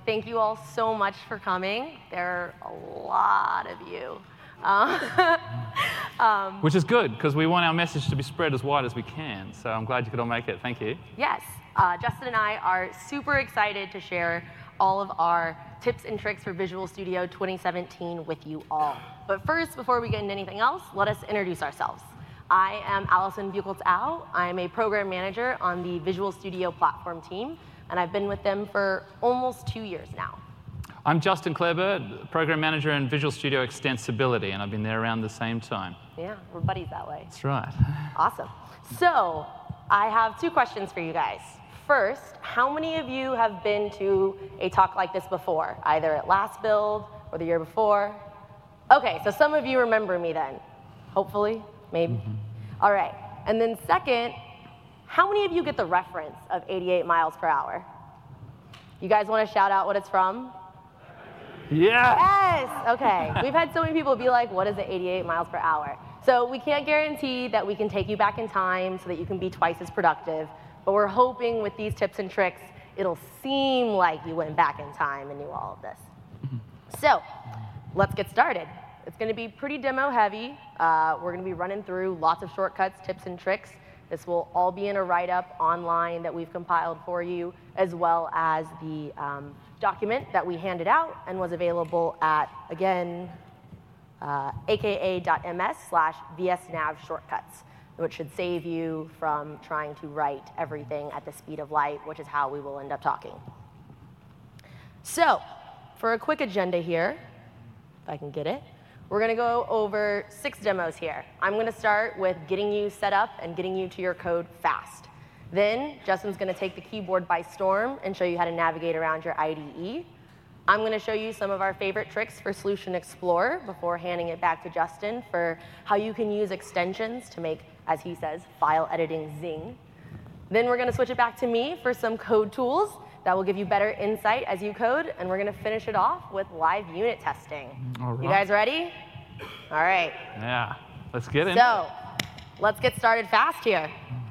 thank you all so much for coming. There are a lot of you. Which is good, because we want our message to be spread as wide as we can. So I'm glad you could all make it. Thank you. Yes. Justin and I are super excited to share all of our tips and tricks for Visual Studio 2017 with you all. But first, before we get into anything else, let us introduce ourselves. I am Allison Buchholz-Au. I'm a program manager on the Visual Studio platform team, and I've been with them for almost 2 years now. I'm Justin Clarebird, program manager in Visual Studio Extensibility, and I've been there around the same time. Yeah, we're buddies that way. That's right. Awesome. So I have 2 questions for you guys. First, how many of you have been to a talk like this before, either at last build or the year before? OK, so some of you remember me then, hopefully, maybe. All right. And then second, how many of you get the reference of 88 miles per hour? You guys want to shout out what it's from? Yeah. Yes. OK. We've had so many people be like, what is it, 88 miles per hour? So we can't guarantee that we can take you back in time so that you can be twice as productive. But we're hoping with these tips and tricks, it'll seem like you went back in time and knew all of this. So let's get started. It's going to be pretty demo heavy. We're going to be running through lots of shortcuts, tips, and tricks. This will all be in a write-up online that we've compiled for you, as well as the document that we handed out and was available at, again, aka.ms/vsnavshortcuts, which should save you from trying to write everything at the speed of light, which is how we will end up talking. So for a quick agenda here, if I can get it, we're going to go over 6 demos here. I'm going to start with getting you set up and getting you to your code fast. Then Justin's going to take the keyboard by storm and show you how to navigate around your IDE. I'm going to show you some of our favorite tricks for Solution Explorer before handing it back to Justin for how you can use extensions to make, as he says, file editing zing. Then we're going to switch it back to me for some code tools that will give you better insight as you code, and we're going to finish it off with live unit testing. All right. You guys ready? All right. Yeah. Let's get in. So let's get started fast here.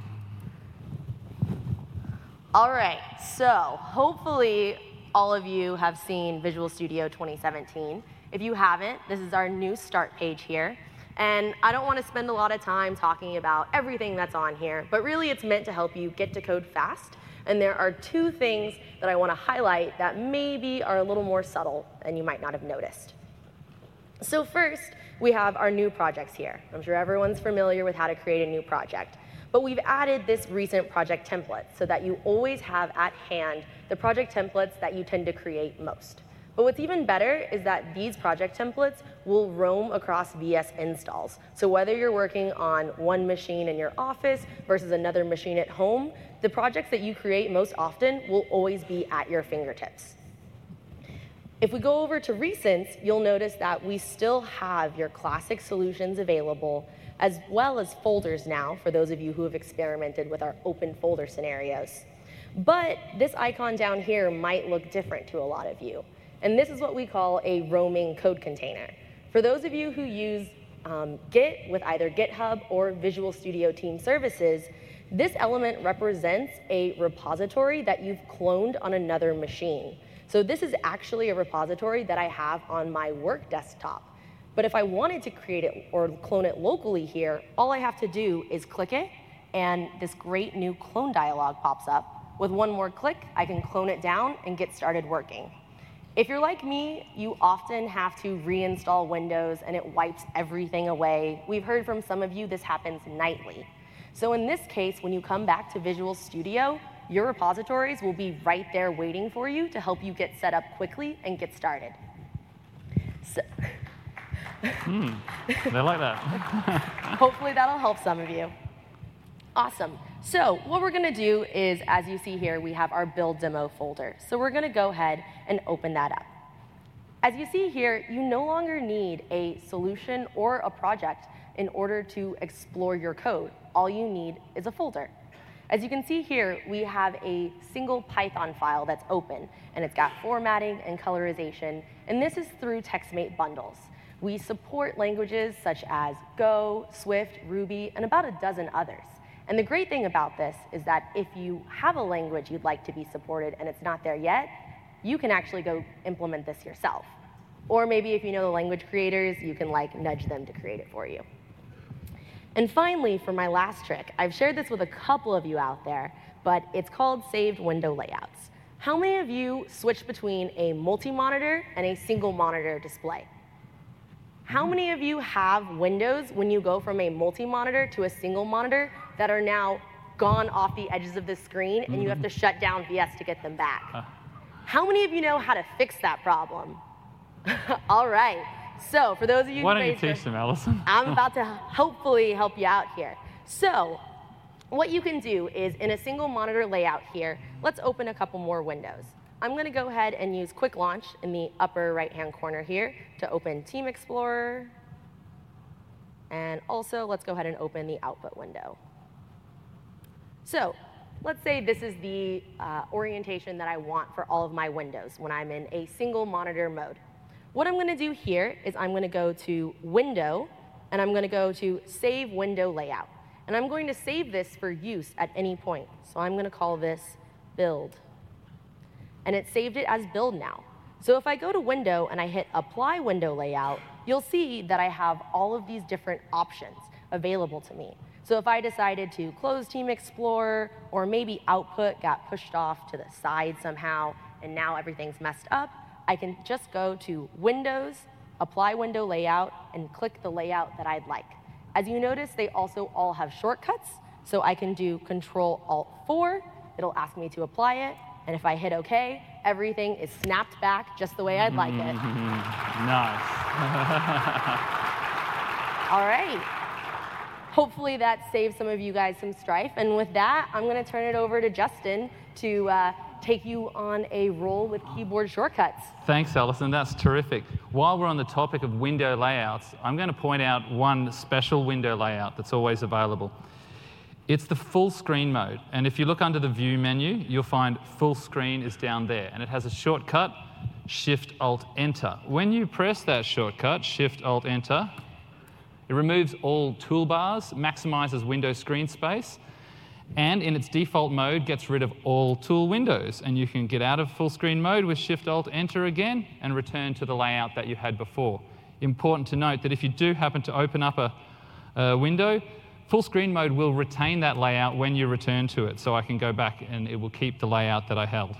All right. So hopefully all of you have seen Visual Studio 2017. If you haven't, this is our new start page here. And I don't want to spend a lot of time talking about everything that's on here, but really it's meant to help you get to code fast. And there are 2 things that I want to highlight that maybe are a little more subtle and you might not have noticed. So first, we have our new projects here. I'm sure everyone's familiar with how to create a new project. But we've added this recent project template so that you always have at hand the project templates that you tend to create most. But what's even better is that these project templates will roam across VS installs. So whether you're working on one machine in your office versus another machine at home, the projects that you create most often will always be at your fingertips. If we go over to recents, you'll notice that we still have your classic solutions available, as well as folders now, for those of you who have experimented with our open folder scenarios. But this icon down here might look different to a lot of you. And this is what we call a roaming code container. For those of you who use Git with either GitHub or Visual Studio Team Services, this element represents a repository that you've cloned on another machine. So this is actually a repository that I have on my work desktop. But if I wanted to create it or clone it locally here, all I have to do is click it, and this great new clone dialog pops up. With one more click, I can clone it down and get started working. If you're like me, you often have to reinstall Windows, and it wipes everything away. We've heard from some of you this happens nightly. So in this case, when you come back to Visual Studio, your repositories will be right there waiting for you to help you get set up quickly and get started. So They like that. hopefully that'll help some of you. Awesome. So what we're going to do is, as you see here, we have our build demo folder. So we're going to go ahead and open that up. As you see here, you no longer need a solution or a project in order to explore your code. All you need is a folder. As you can see here, we have a single Python file that's open, and it's got formatting and colorization, and this is through TextMate bundles. We support languages such as Go, Swift, Ruby, and about a dozen others. And the great thing about this is that if you have a language you'd like to be supported and it's not there yet, you can actually go implement this yourself. Or maybe if you know the language creators, you can like nudge them to create it for you. And finally, for my last trick, I've shared this with a couple of you out there, but it's called saved window layouts. How many of you switch between a multi-monitor and a single monitor display? How many of you have windows when you go from a multi-monitor to a single monitor that are now gone off the edges of the screen and you have to shut down VS to get them back? How many of you know how to fix that problem? All right. So for those of you Why don't you teach them, Allison? I'm about to hopefully help you out here. So what you can do is in a single monitor layout here, let's open a couple more windows. I'm going to go ahead and use Quick Launch in the upper right-hand corner here to open Team Explorer. And also, let's go ahead and open the output window. So let's say this is the orientation that I want for all of my windows when I'm in a single monitor mode. What I'm going to do here is I'm going to go to Window, and I'm going to go to Save Window Layout. And I'm going to save this for use at any point. So I'm going to call this Build. And it saved it as Build now. So if I go to Window and I hit Apply Window Layout, you'll see that I have all of these different options available to me. So if I decided to close Team Explorer, or maybe Output got pushed off to the side somehow, and now everything's messed up, I can just go to Windows, Apply Window Layout, and click the layout that I'd like. As you notice, they also all have shortcuts, so I can do Control-Alt-4. It'll ask me to apply it, and if I hit OK, everything is snapped back just the way I'd like it. Nice. All right. Hopefully that saves some of you guys some strife. And with that, I'm going to turn it over to Justin to take you on a roll with keyboard shortcuts. Thanks, Allison. That's terrific. While we're on the topic of window layouts, I'm going to point out one special window layout that's always available. It's the full screen mode. And if you look under the View menu, you'll find full screen is down there. And it has a shortcut, Shift-Alt-Enter. When you press that shortcut, Shift-Alt-Enter, it removes all toolbars, maximizes window screen space, and in its default mode gets rid of all tool windows. And you can get out of full screen mode with Shift-Alt-Enter again and return to the layout that you had before. Important to note that if you do happen to open up a window, full screen mode will retain that layout when you return to it. So I can go back and it will keep the layout that I held.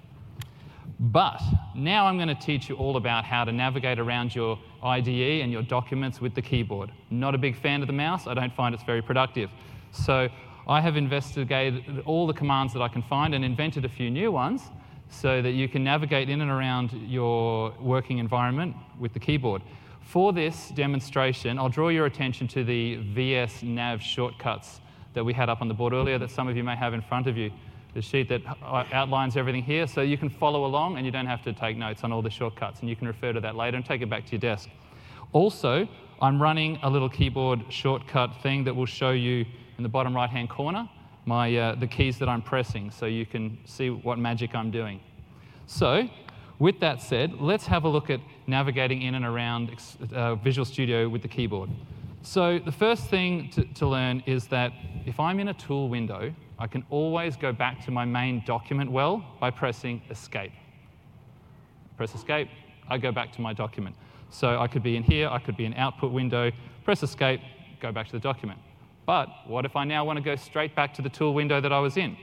But now I'm going to teach you all about how to navigate around your IDE and your documents with the keyboard. Not a big fan of the mouse. I don't find it's very productive. So I have investigated all the commands that I can find and invented a few new ones so that you can navigate in and around your working environment with the keyboard. For this demonstration, I'll draw your attention to the VS Nav shortcuts that we had up on the board earlier that some of you may have in front of you. The sheet that outlines everything here, so you can follow along and you don't have to take notes on all the shortcuts, and you can refer to that later and take it back to your desk. Also, I'm running a little keyboard shortcut thing that will show you in the bottom right-hand corner the keys that I'm pressing, so you can see what magic I'm doing. So, with that said, let's have a look at navigating in and around Visual Studio with the keyboard. So the first thing to learn is that if I'm in a tool window, I can always go back to my main document well by pressing Escape. Press Escape, I go back to my document. So I could be in here, I could be in Output window, press Escape, go back to the document. But what if I now want to go straight back to the tool window that I was in?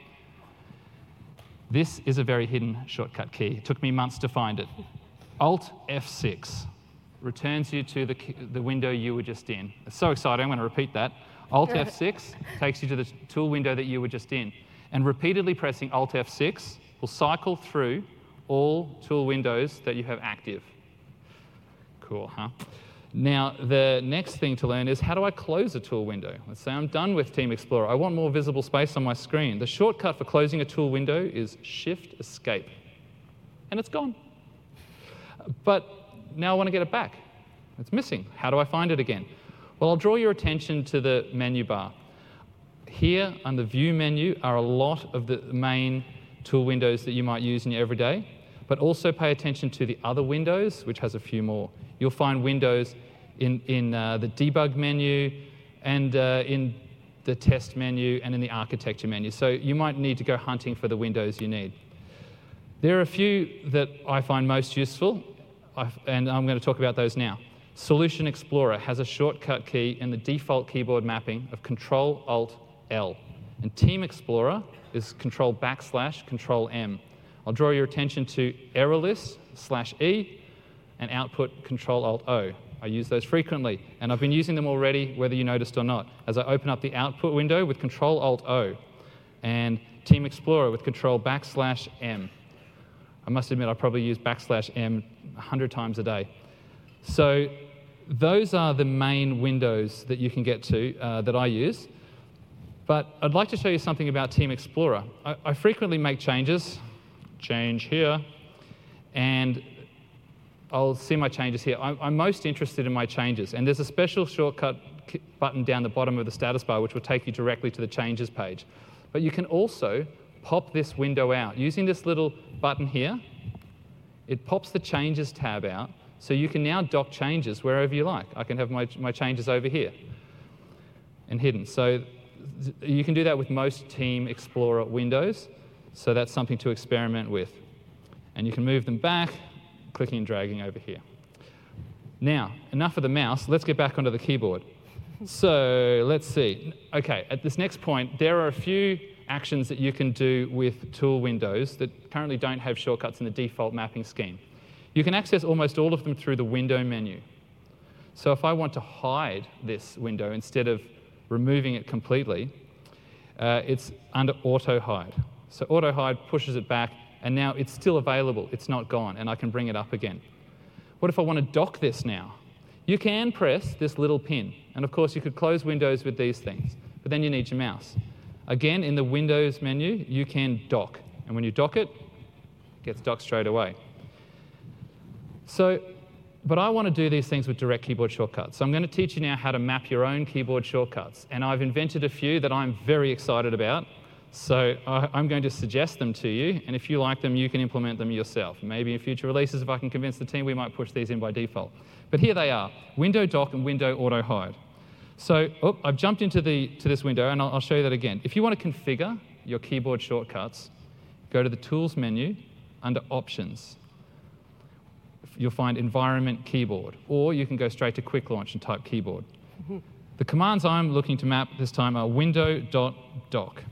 This is a very hidden shortcut key. It took me months to find it. Alt F6 returns you to the window you were just in. It's so exciting, I'm going to repeat that. Alt F6 takes you to the tool window that you were just in. And repeatedly pressing Alt F6 will cycle through all tool windows that you have active. Cool, huh? Now, the next thing to learn is how do I close a tool window? Let's say I'm done with Team Explorer. I want more visible space on my screen. The shortcut for closing a tool window is Shift Escape. And it's gone. But now I want to get it back. It's missing. How do I find it again? Well, I'll draw your attention to the menu bar. Here on the View menu are a lot of the main tool windows that you might use in your everyday, but also pay attention to the other windows, which has a few more. You'll find windows in the debug menu and in the test menu and in the architecture menu. So you might need to go hunting for the windows you need. There are a few that I find most useful, and I'm going to talk about those now. Solution Explorer has a shortcut key in the default keyboard mapping of Control-Alt-L. And Team Explorer is Control-Control-M. I'll draw your attention to ErrorList/E and output Control-Alt-O. I use those frequently, and I've been using them already, whether you noticed or not, as I open up the output window with Control-Alt-O and Team Explorer with Control-M. I must admit, I probably use \M 100 times a day. So those are the main windows that you can get to that I use. But I'd like to show you something about Team Explorer. I frequently make changes, change here, and I'll see my changes here. I'm most interested in my changes, and there's a special shortcut button down the bottom of the status bar which will take you directly to the changes page. But you can also pop this window out. Using this little button here, it pops the Changes tab out, so you can now dock changes wherever you like. I can have my changes over here and hidden. So you can do that with most Team Explorer windows, so that's something to experiment with. And you can move them back, clicking and dragging over here. Now, enough of the mouse. Let's get back onto the keyboard. So let's see. OK, at this next point, there are a few actions that you can do with tool windows that currently don't have shortcuts in the default mapping scheme. You can access almost all of them through the window menu. So if I want to hide this window instead of removing it completely, it's under Auto Hide. So Auto Hide pushes it back, and now it's still available. It's not gone, and I can bring it up again. What if I want to dock this now? You can press this little pin, and of course you could close windows with these things, but then you need your mouse. Again, in the Windows menu, you can dock, and when you dock it, it gets docked straight away. But I want to do these things with direct keyboard shortcuts. So I'm going to teach you now how to map your own keyboard shortcuts, and I've invented a few that I'm very excited about. So I'm going to suggest them to you, and if you like them, you can implement them yourself. Maybe in future releases, if I can convince the team, we might push these in by default. But here they are, Window Dock and Window Auto Hide. So I've jumped into this window, and I'll show you that again. If you want to configure your keyboard shortcuts, go to the Tools menu under Options. You'll find Environment Keyboard, or you can go straight to Quick Launch and type Keyboard. The commands I'm looking to map this time are window.dock.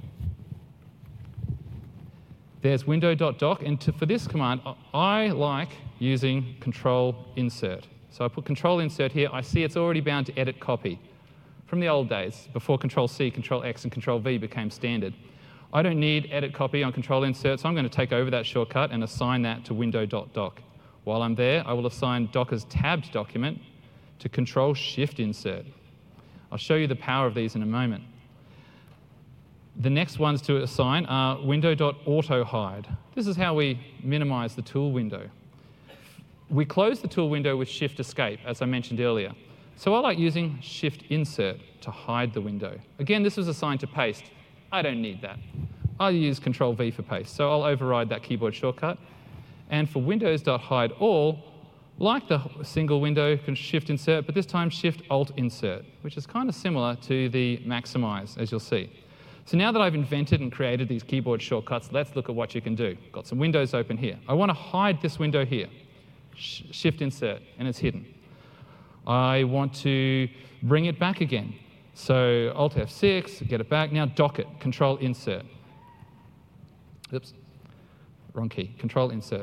There's window.dock, and for this command, I like using Control-Insert. So I put Control-Insert here. I see it's already bound to edit copy from the old days, before Control-C, Control-X, and Control-V became standard. I don't need edit copy on Control-Insert, so I'm going to take over that shortcut and assign that to window.dock. While I'm there, I will assign Docker's tabbed document to Control-Shift-Insert. I'll show you the power of these in a moment. The next ones to assign are window.auto-hide. This is how we minimize the tool window. We close the tool window with Shift-Escape, as I mentioned earlier. So I like using Shift-Insert to hide the window. Again, this was assigned to paste. I don't need that. I'll use Control-V for paste, so I'll override that keyboard shortcut. And for Windows.hide all, like the single window, Shift-Insert, but this time Shift-Alt-Insert, which is kind of similar to the Maximize, as you'll see. So now that I've invented and created these keyboard shortcuts, let's look at what you can do. Got some windows open here. I want to hide this window here. Shift-Insert, and it's hidden. I want to bring it back again. So Alt-F6, get it back. Now dock it, Control-Insert. Oops, wrong key, Control-Insert.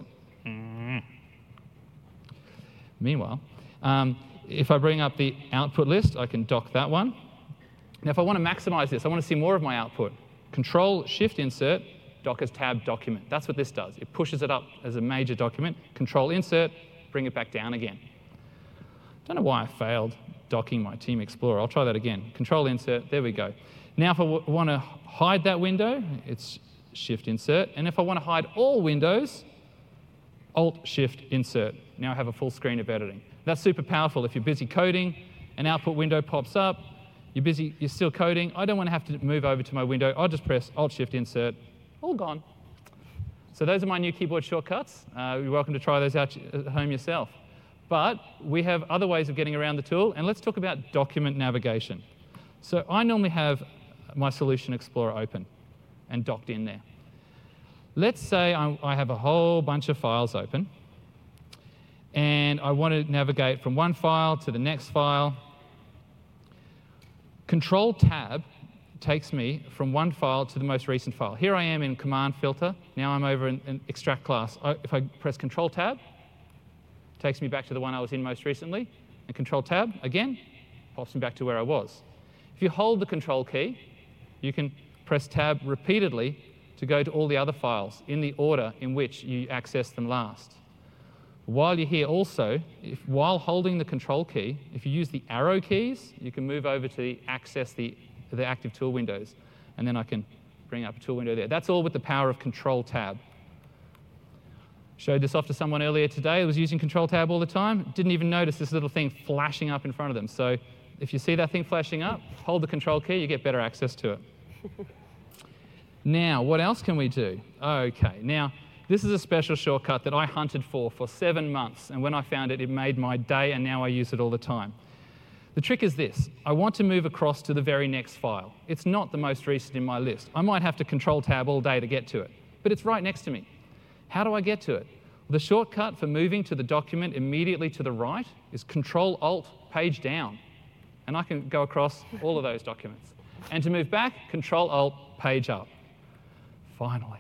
Meanwhile, if I bring up the output list, I can dock that one. Now, if I want to maximize this, I want to see more of my output. Control-Shift-Insert, Docker's tab document. That's what this does. It pushes it up as a major document. Control-Insert, bring it back down again. Don't know why I failed docking my Team Explorer. I'll try that again. Control-Insert, there we go. Now, if I want to hide that window, it's Shift-Insert. And if I want to hide all windows, Alt-Shift-Insert. Now I have a full screen of editing. That's super powerful. If you're busy coding, an output window pops up, you're still coding. I don't want to have to move over to my window. I'll just press Alt-Shift-Insert. All gone. So those are my new keyboard shortcuts. You're welcome to try those out at home yourself. But we have other ways of getting around the tool, and let's talk about document navigation. So I normally have my Solution Explorer open and docked in there. let's say I have a whole bunch of files open, and I want to navigate from one file to the next file. Control-Tab takes me from one file to the most recent file. Here I am in Command Filter. Now I'm over in Extract Class. If I press Control-Tab, it takes me back to the one I was in most recently. And Control-Tab, again, pops me back to where I was. If you hold the Control key, you can press Tab repeatedly to go to all the other files in the order in which you accessed them last. While you're here also, while holding the Control key, if you use the arrow keys, you can move over to access the active tool windows. And then I can bring up a tool window there. That's all with the power of Control-Tab. Showed this off to someone earlier today who was using Control-Tab all the time. Didn't even notice this little thing flashing up in front of them. So if you see that thing flashing up, hold the Control key, you get better access to it. Now, what else can we do? OK, now, this is a special shortcut that I hunted for 7 months. And when I found it, it made my day, and now I use it all the time. The trick is this. I want to move across to the very next file. It's not the most recent in my list. I might have to Control-Tab all day to get to it. But it's right next to me. How do I get to it? Well, the shortcut for moving to the document immediately to the right is Control-Alt, page down. And I can go across all of those documents. And to move back, Control-Alt, page up. Finally.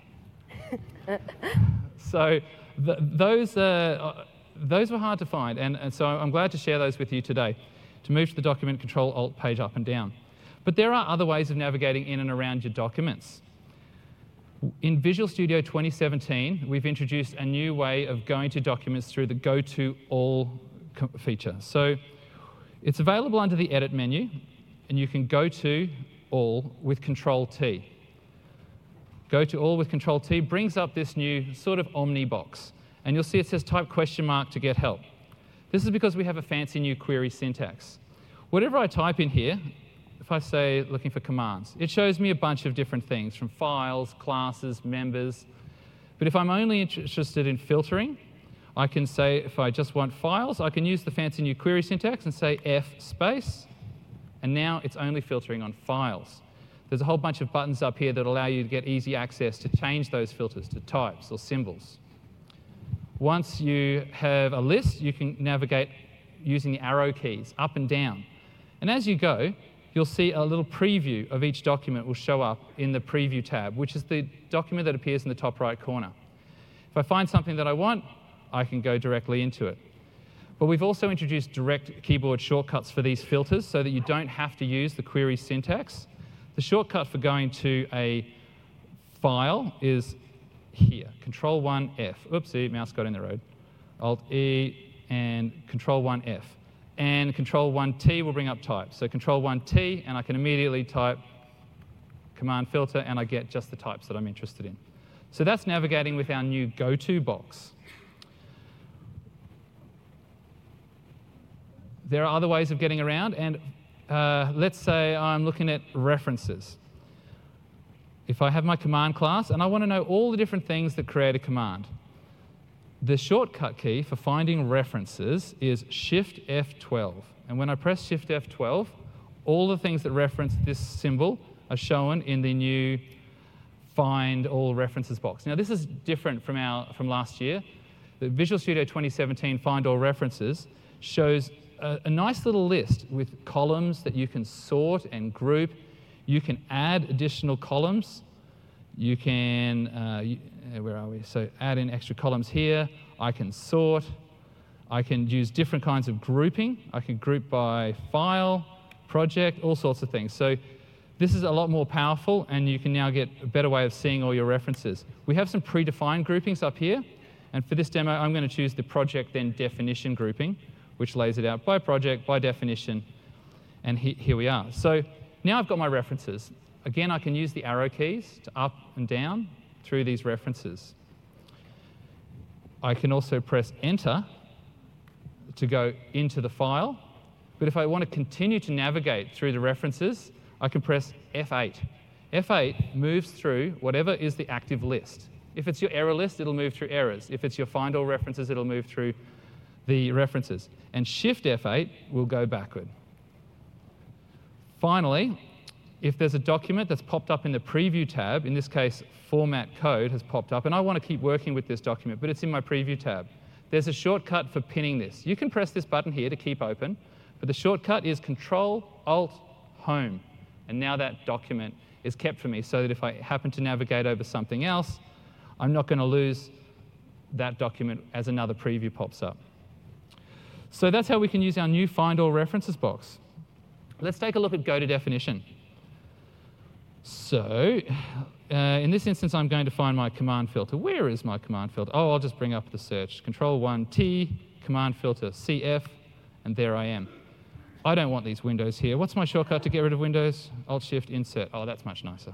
So those were hard to find, and so I'm glad to share those with you today. To move to the document, Control-Alt, page up and down. But there are other ways of navigating in and around your documents. In Visual Studio 2017, we've introduced a new way of going to documents through the Go to All feature. So it's available under the Edit menu, and you can go to All with Control-T. Go to All with Control-T brings up this new sort of Omni box. And you'll see it says type question mark to get help. This is because we have a fancy new query syntax. Whatever I type in here, if I say looking for commands, it shows me a bunch of different things, from files, classes, members. But if I'm only interested in filtering, I can say, if I just want files, I can use the fancy new query syntax and say F space, and now it's only filtering on files. There's a whole bunch of buttons up here that allow you to get easy access to change those filters to types or symbols. Once you have a list, you can navigate using the arrow keys up and down. And as you go, you'll see a little preview of each document will show up in the Preview tab, which is the document that appears in the top right corner. If I find something that I want, I can go directly into it. But we've also introduced direct keyboard shortcuts for these filters so that you don't have to use the query syntax. The shortcut for going to a file is here, Control-1F. Oopsie, mouse got in the road. Alt-E and Control-1F. And Control-1T will bring up type. So Control-1T, and I can immediately type Command Filter, and I get just the types that I'm interested in. So that's navigating with our new Go-To box. There are other ways of getting around, and let's say I'm looking at references. If I have my command class and I want to know all the different things that create a command, the shortcut key for finding references is Shift F12. And when I press Shift F12, all the things that reference this symbol are shown in the new Find All References box. Now, this is different from last year. The Visual Studio 2017 Find All References shows a nice little list with columns that you can sort and group. You can add additional columns. You can, where are we? So add in extra columns here. I can sort. I can use different kinds of grouping. I can group by file, project, all sorts of things. So this is a lot more powerful, and you can now get a better way of seeing all your references. We have some predefined groupings up here. And for this demo, I'm going to choose the project then definition grouping, which lays it out by project, by definition, and here we are. So now I've got my references. Again, I can use the arrow keys to up and down through these references. I can also press Enter to go into the file. But if I want to continue to navigate through the references, I can press F8. F8 moves through whatever is the active list. If it's your error list, it'll move through errors. If it's your Find All References, it'll move through the references. And Shift F8 will go backward. Finally, if there's a document that's popped up in the Preview tab, in this case, Format Code has popped up, and I want to keep working with this document, but it's in my Preview tab, there's a shortcut for pinning this. You can press this button here to keep open, but the shortcut is Control-Alt-Home. And now that document is kept for me so that if I happen to navigate over something else, I'm not going to lose that document as another preview pops up. So that's how we can use our new Find All References box. Let's take a look at Go to Definition. So in this instance, I'm going to find my command filter. Where is my command filter? Oh, I'll just bring up the search. Control-1T, command filter CF, and there I am. I don't want these windows here. What's my shortcut to get rid of windows? Alt-Shift-Insert. Oh, that's much nicer.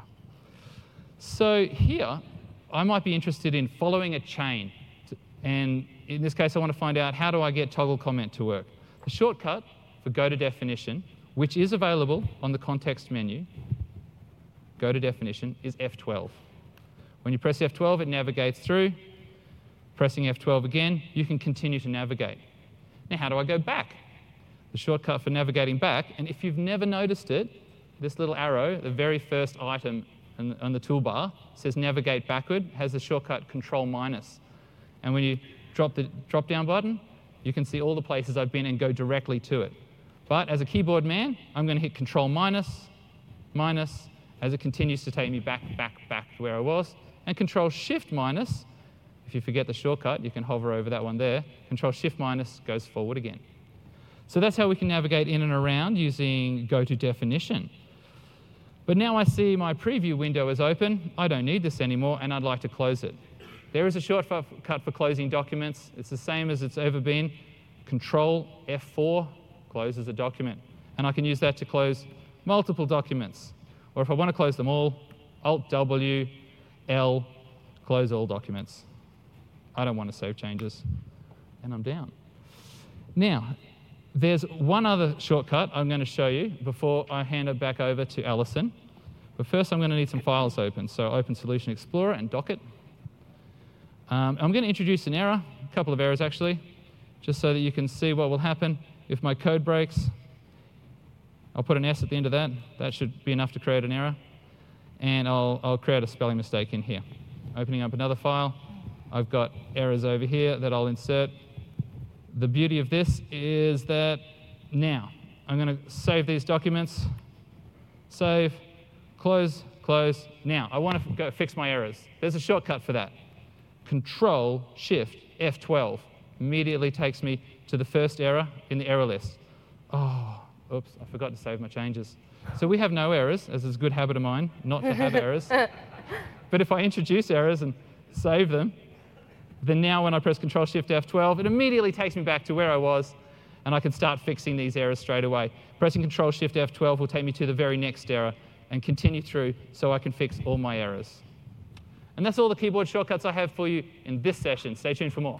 So here, I might be interested in following a chain. And in this case, I want to find out, how do I get toggle comment to work? The shortcut for Go to Definition, which is available on the context menu, Go to Definition, is F12. When you press F12, it navigates through. Pressing F12 again, you can continue to navigate. Now, how do I go back? The shortcut for navigating back, and if you've never noticed it, this little arrow, the very first item on the toolbar, says Navigate Backward, has the shortcut Control-. And when you drop the drop-down button, you can see all the places I've been and go directly to it. But as a keyboard man, I'm going to hit Control-, as it continues to take me back to where I was, and Control-Shift-, if you forget the shortcut, you can hover over that one there, Control-Shift- goes forward again. So that's how we can navigate in and around using Go to Definition. But now I see my preview window is open. I don't need this anymore, and I'd like to close it. There is a shortcut for closing documents. It's the same as it's ever been. Control F4 closes a document. And I can use that to close multiple documents. Or if I want to close them all, Alt-W, L, close all documents. I don't want to save changes. And I'm down. Now, there's one other shortcut I'm going to show you before I hand it back over to Alison. But first, I'm going to need some files open. So open Solution Explorer and dock it. I'm going to introduce an error, a couple of errors actually, just so that you can see what will happen if my code breaks. I'll put an S at the end of that. That should be enough to create an error. And I'll create a spelling mistake in here. Opening up another file, I've got errors over here that I'll insert. The beauty of this is that now I'm going to save these documents, save, close, close. Now I want to go fix my errors. There's a shortcut for that. Control-Shift-F12 immediately takes me to the first error in the error list. Oh, oops, I forgot to save my changes. So we have no errors, as is a good habit of mine, not to have errors. But if I introduce errors and save them, then now when I press Control-Shift-F12, it immediately takes me back to where I was, and I can start fixing these errors straight away. Pressing Control-Shift-F12 will take me to the very next error and continue through so I can fix all my errors. And that's all the keyboard shortcuts I have for you in this session. Stay tuned for more.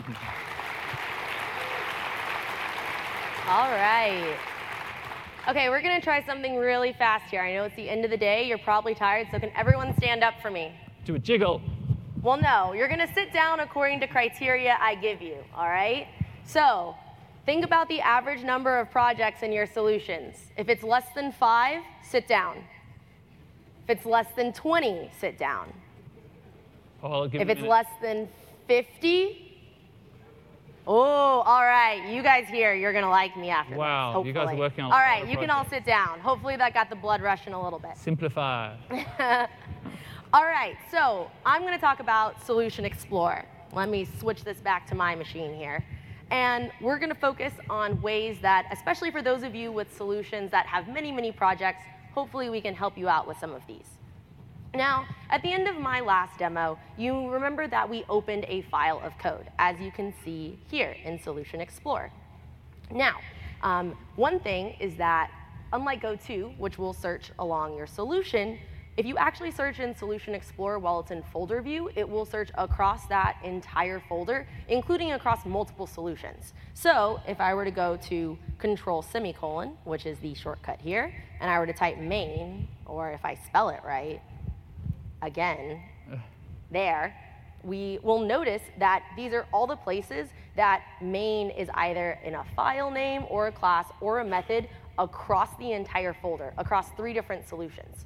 All right. OK, we're going to try something really fast here. I know it's the end of the day. You're probably tired, so can everyone stand up for me? Do a jiggle. Well, no. You're going to sit down according to criteria I give you, all right? So think about the average number of projects in your solutions. If it's less than 5, sit down. If it's less than 20, sit down. If it's less than 50, oh, all right. You guys here, you're going to like me after this, hopefully. You guys are working on all right, you can all sit down. Hopefully that got the blood rushing a little bit. Simplify. All right, so I'm going to talk about Solution Explorer. Let me switch this back to my machine here. And we're going to focus on ways that, especially for those of you with solutions that have many, many projects, hopefully we can help you out with some of these. Now, at the end of my last demo, you remember that we opened a file of code, as you can see here in Solution Explorer. Now, one thing is that, unlike Go-To, which will search along your solution, if you actually search in Solution Explorer while it's in folder view, it will search across that entire folder, including across multiple solutions. So if I were to go to Control semicolon, which is the shortcut here, and I were to type main, or if I spell it right, again, there, we will notice that these are all the places that main is either in a file name or a class or a method across the entire folder, across 3 different solutions.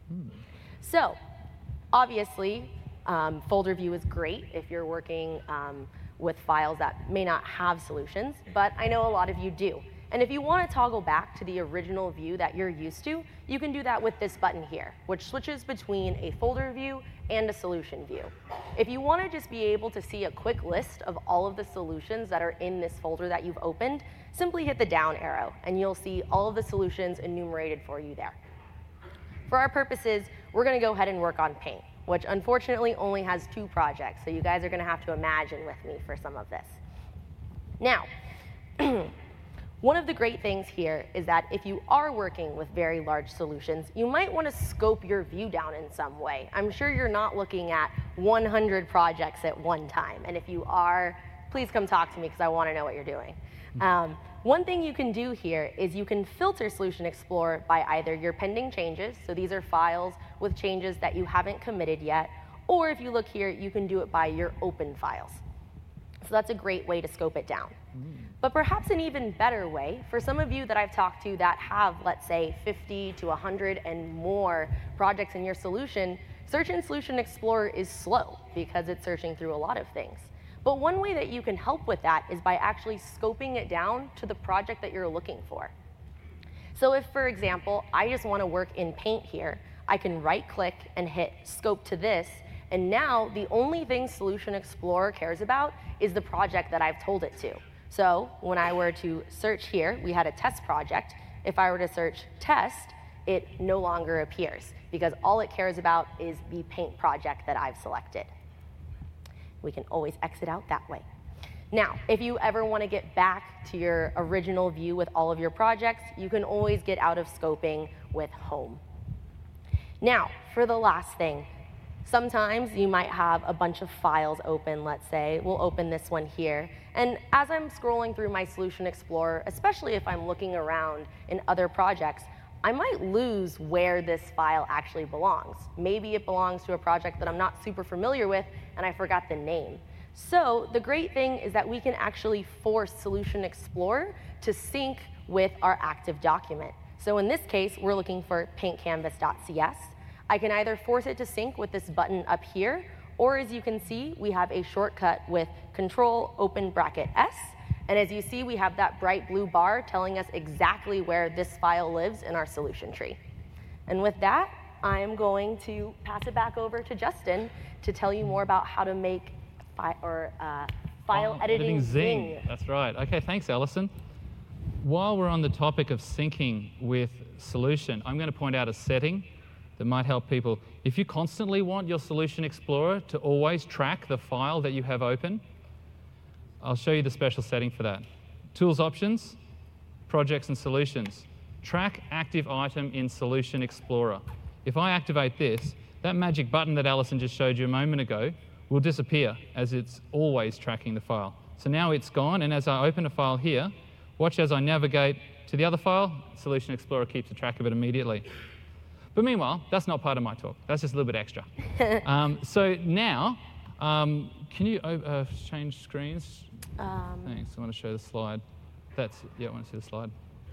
So obviously, folder view is great if you're working with files that may not have solutions, but I know a lot of you do. And if you want to toggle back to the original view that you're used to, you can do that with this button here, which switches between a folder view and a solution view. If you want to just be able to see a quick list of all of the solutions that are in this folder that you've opened, simply hit the down arrow, and you'll see all of the solutions enumerated for you there. For our purposes, we're going to go ahead and work on Paint, which unfortunately only has 2 projects, so you guys are going to have to imagine with me for some of this. Now, one of the great things here is that if you are working with very large solutions, you might want to scope your view down in some way. I'm sure you're not looking at 100 projects at one time, and if you are, please come talk to me because I want to know what you're doing. One thing you can do here is you can filter Solution Explorer by either your pending changes, so these are files with changes that you haven't committed yet, or if you look here, you can do it by your open files. So that's a great way to scope it down. But perhaps an even better way, for some of you that I've talked to that have, let's say, 50 to 100 and more projects in your solution, Search in Solution Explorer is slow because it's searching through a lot of things. But one way that you can help with that is by actually scoping it down to the project that you're looking for. So if, for example, I just want to work in Paint here, I can right-click and hit Scope to this, and now the only thing Solution Explorer cares about is the project that I've told it to. So when I were to search here, we had a test project. If I were to search test, it no longer appears because all it cares about is the Paint project that I've selected. We can always exit out that way. Now, if you ever want to get back to your original view with all of your projects, you can always get out of scoping with Home. Now, for the last thing, sometimes you might have a bunch of files open, let's say. We'll open this one here. And as I'm scrolling through my Solution Explorer, especially if I'm looking around in other projects, I might lose where this file actually belongs. Maybe it belongs to a project that I'm not super familiar with, and I forgot the name. So the great thing is that we can actually force Solution Explorer to sync with our active document. So in this case, we're looking for paintcanvas.cs. I can either force it to sync with this button up here, or as you can see, we have a shortcut with Control open bracket S. And as you see, we have that bright blue bar telling us exactly where this file lives in our solution tree. And with that, I'm going to pass it back over to Justin to tell you more about how to make file editing Zing. That's right. Okay, thanks, Alison. While we're on the topic of syncing with Solution, I'm going to point out a setting that might help people. If you constantly want your Solution Explorer to always track the file that you have open, I'll show you the special setting for that. Tools Options, Projects and Solutions. Track active item in Solution Explorer. If I activate this, that magic button that Alison just showed you a moment ago will disappear as it's always tracking the file. So now it's gone, and as I open a file here, watch as I navigate to the other file, Solution Explorer keeps a track of it immediately. But meanwhile, that's not part of my talk. That's just a little bit extra. So now, can you change screens? Thanks. I want to show the slide. Yeah, I want to see the slide.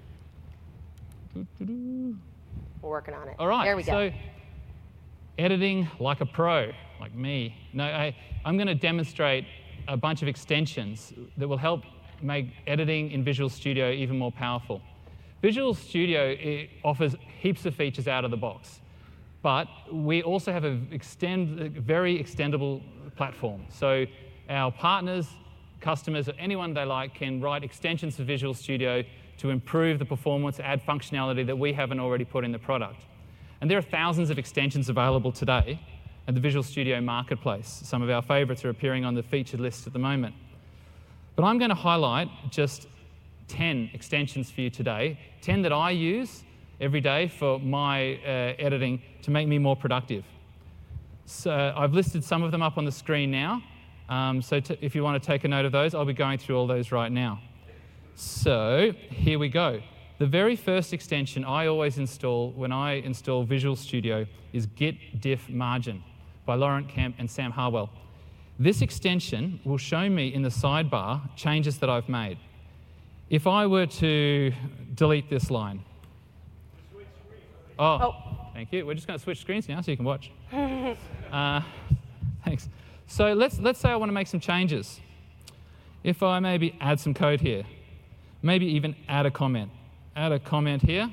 We're working on it. All right. There we go. So, editing like a pro, like me. No, I'm going to demonstrate a bunch of extensions that will help make editing in Visual Studio even more powerful. Visual Studio offers heaps of features out of the box, but we also have a very extendable platform. So our partners, customers, or anyone they like can write extensions for Visual Studio to improve the performance, add functionality that we haven't already put in the product. And there are thousands of extensions available today at the Visual Studio Marketplace. Some of our favorites are appearing on the featured list at the moment. But I'm going to highlight just 10 extensions for you today, 10 that I use every day for my editing to make me more productive. So I've listed some of them up on the screen now. So if you want to take a note of those, I'll be going through all those right now. So here we go. The very first extension I always install when I install Visual Studio is Git Diff Margin by Laurent Kemp and Sam Harwell. This extension will show me in the sidebar changes that I've made. If I were to delete this line. Oh, thank you. We're just going to switch screens now so you can watch. Thanks. So let's say I want to make some changes. If I maybe add some code here, maybe even add a comment. Add a comment here.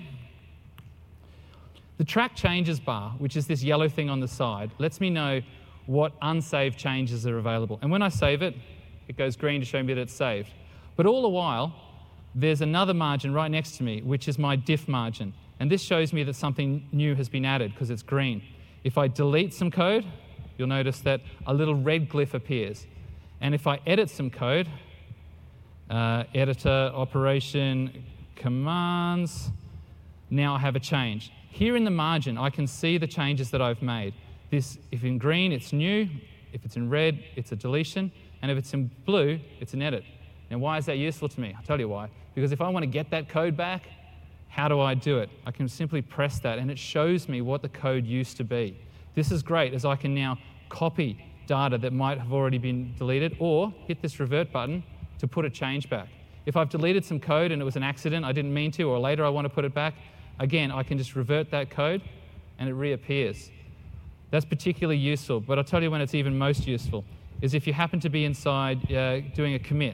The track changes bar, which is this yellow thing on the side, lets me know what unsaved changes are available. And when I save it, it goes green to show me that it's saved. But all the while, there's another margin right next to me, which is my diff margin. And this shows me that something new has been added because it's green. If I delete some code, you'll notice that a little red glyph appears. And if I edit some code, editor, operation, commands, now I have a change. Here in the margin, I can see the changes that I've made. This, if in green, it's new. If it's in red, it's a deletion. And if it's in blue, it's an edit. Now, why is that useful to me? I'll tell you why. Because if I want to get that code back, how do I do it? I can simply press that, and it shows me what the code used to be. This is great, as I can now copy data that might have already been deleted, or hit this revert button to put a change back. If I've deleted some code and it was an accident, I didn't mean to, or later I want to put it back, again, I can just revert that code, and it reappears. That's particularly useful, but I'll tell you when it's even most useful, is if you happen to be inside doing a commit.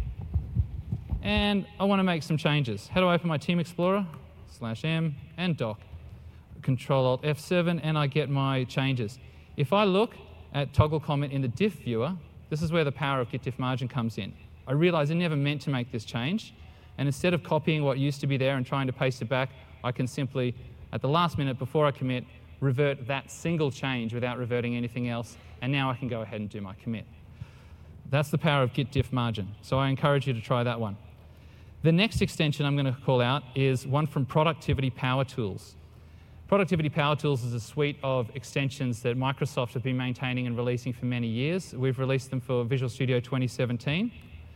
And I want to make some changes. How do I open my Team Explorer? /M and doc. Control-Alt-F7, and I get my changes. If I look at toggle comment in the diff viewer, this is where the power of git diff margin comes in. I realize I never meant to make this change, and instead of copying what used to be there and trying to paste it back, I can simply, at the last minute before I commit, revert that single change without reverting anything else, and now I can go ahead and do my commit. That's the power of git diff margin, so I encourage you to try that one. The next extension I'm going to call out is one from Productivity Power Tools. Productivity Power Tools is a suite of extensions that Microsoft have been maintaining and releasing for many years. We've released them for Visual Studio 2017.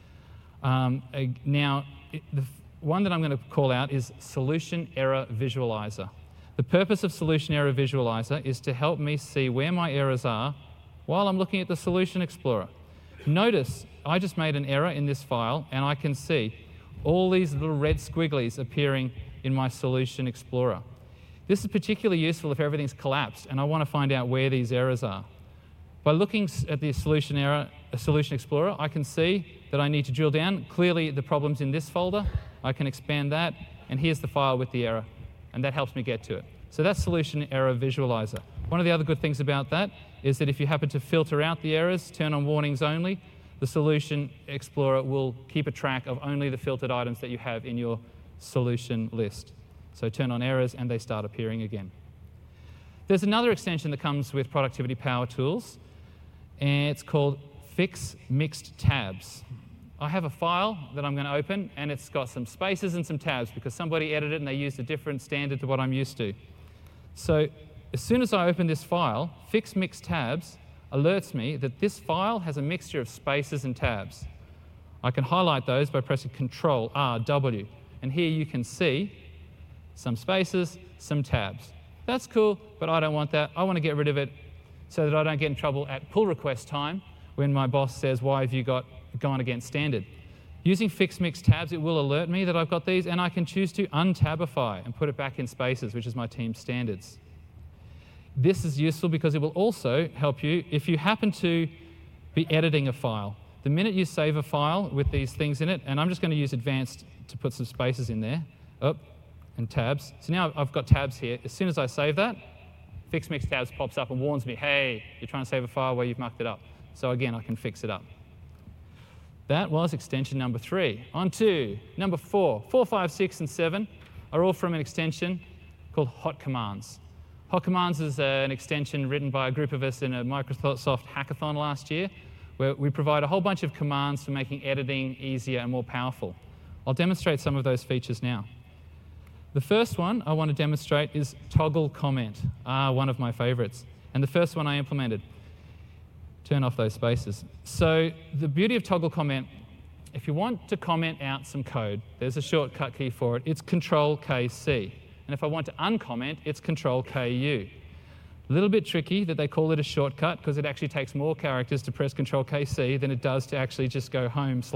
Now, the one that I'm going to call out is Solution Error Visualizer. The purpose of Solution Error Visualizer is to help me see where my errors are while I'm looking at the Solution Explorer. Notice I just made an error in this file, and I can see all these little red squigglies appearing in my Solution Explorer. This is particularly useful if everything's collapsed and I want to find out where these errors are. By looking at the Solution Explorer, I can see that I need to drill down. Clearly, the problem's in this folder. I can expand that, and here's the file with the error, and that helps me get to it. So that's Solution Error Visualizer. One of the other good things about that is that if you happen to filter out the errors, turn on warnings only, the Solution Explorer will keep a track of only the filtered items that you have in your solution list. So turn on errors, and they start appearing again. There's another extension that comes with Productivity Power Tools, and it's called Fix Mixed Tabs. I have a file that I'm going to open, and it's got some spaces and some tabs because somebody edited it and they used a different standard to what I'm used to. So as soon as I open this file, Fix Mixed Tabs alerts me that this file has a mixture of spaces and tabs. I can highlight those by pressing Control-R-W, and here you can see some spaces, some tabs. That's cool, but I don't want that. I want to get rid of it so that I don't get in trouble at pull request time when my boss says, why have you gone against standard? Using Fix Mixed Tabs, it will alert me that I've got these, and I can choose to untabify and put it back in spaces, which is my team standards. This is useful because it will also help you if you happen to be editing a file. The minute you save a file with these things in it, and I'm just going to use advanced to put some spaces in there, and tabs. So now I've got tabs here. As soon as I save that, Fix Mixed Tabs pops up and warns me, hey, you're trying to save a file where you've mucked it up. So again, I can fix it up. That was extension number 3. On to number 4. 4, 5, 6, and 7 are all from an extension called Hot Commands. Hot Commands is an extension written by a group of us in a Microsoft hackathon last year, where we provide a whole bunch of commands for making editing easier and more powerful. I'll demonstrate some of those features now. The first one I want to demonstrate is toggle comment, one of my favorites, and the first one I implemented. Turn off those spaces. So the beauty of toggle comment, if you want to comment out some code, there's a shortcut key for it. It's Control-KC. And if I want to uncomment, it's Control-KU. A little bit tricky that they call it a shortcut because it actually takes more characters to press Control-KC than it does to actually just go home //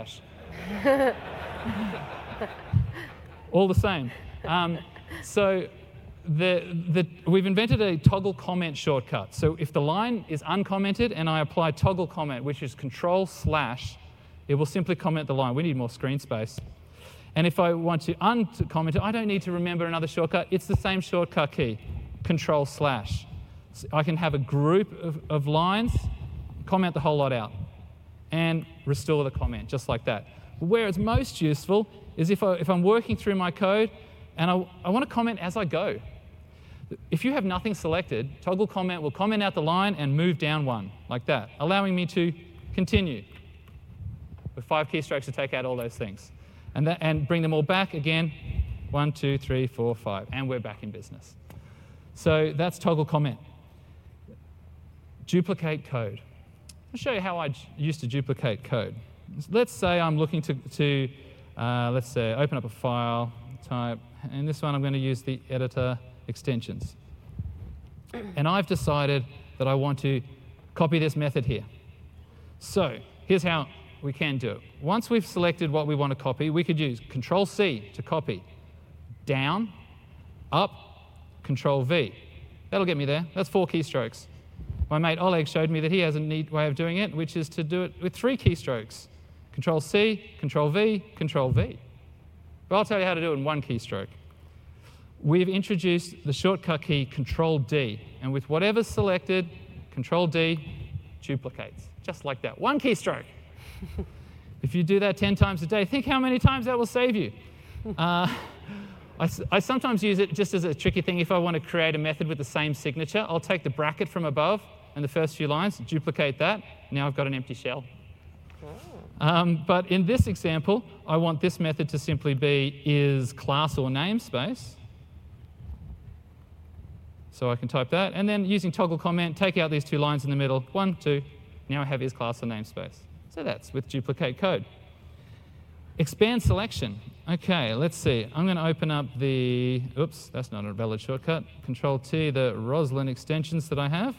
All the same. So we've invented a toggle comment shortcut. So if the line is uncommented and I apply toggle comment, which is Control/, it will simply comment the line. We need more screen space. And if I want to uncomment it, I don't need to remember another shortcut. It's the same shortcut key, Control/. So I can have a group of lines, comment the whole lot out, and restore the comment, just like that. Where it's most useful is if I'm working through my code and I want to comment as I go. If you have nothing selected, toggle comment will comment out the line and move down one, like that, allowing me to continue with 5 keystrokes to take out all those things. And bring them all back again, 1, 2, 3, 4, 5, and we're back in business. So that's toggle comment. Duplicate code. I'll show you how I used to duplicate code. Let's say I'm looking to let's say, open up a file, type, and this one I'm going to use the editor extensions. And I've decided that I want to copy this method here. So here's how we can do it. Once we've selected what we want to copy, we could use Control-C to copy. Down, up, Control-V. That'll get me there. That's 4 keystrokes. My mate Oleg showed me that he has a neat way of doing it, which is to do it with 3 keystrokes. Control-C, Control-V, Control-V. But I'll tell you how to do it in 1 keystroke. We've introduced the shortcut key Control-D, and with whatever's selected, Control-D duplicates, just like that. 1 keystroke. If you do that 10 times a day, think how many times that will save you. I sometimes use it just as a tricky thing. If I want to create a method with the same signature, I'll take the bracket from above and the first few lines, duplicate that. Now I've got an empty shell. But in this example, I want this method to simply be is class or namespace. So I can type that. And then using toggle comment, take out these 2 lines in the middle. 1, 2. Now I have is class or namespace. So that's with duplicate code. Expand selection. OK, let's see. I'm going to open up the, oops, that's not a valid shortcut. Control-T, the Roslyn extensions that I have.